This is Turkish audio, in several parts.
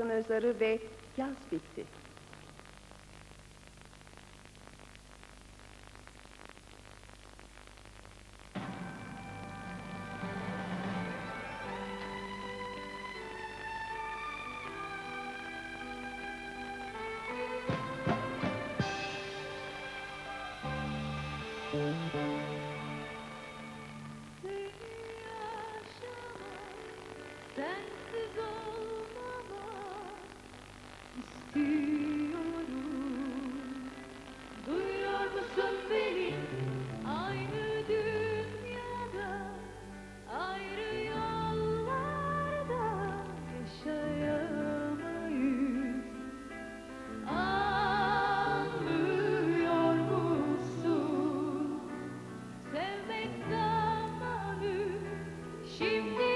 Nazım Özarı ve Yaz Bitti. Sensiz olmamak istiyorum. Duyuyor musun beni? Aynı dünyada, ayrı yollarda yaşayamayız. Anlıyor musun? Sevmek zamanı şimdi.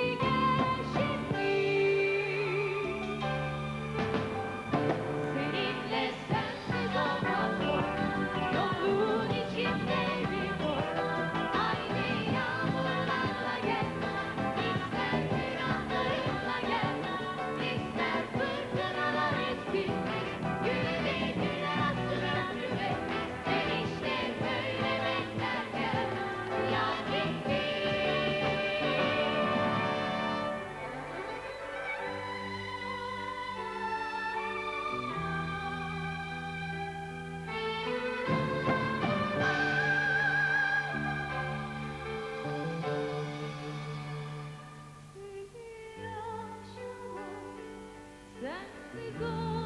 Seninle sensiz olmak zor, yolun içinde bir boy. Aynı yağmurlarla gel, ister günahlarınla gel, ister fırtınalar etkindir, güle güle atsın ömrüme. Sen işte böyle beklerken yaz bitti. Sensiz